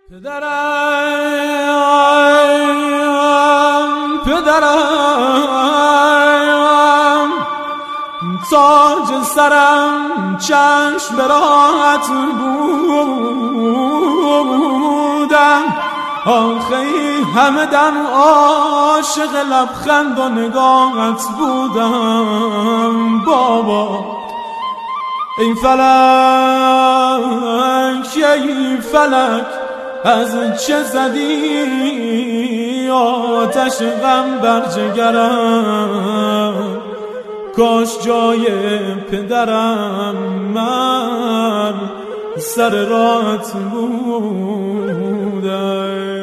پدرم تاج سرم چشم به راحت بودم، آخه همه دم عاشق لبخند و نگاهت بودم. بابا ای فلک ای فلک از چه زدی آتش غم بر جگرم، کاش جای پدرم من سر راهت بودم.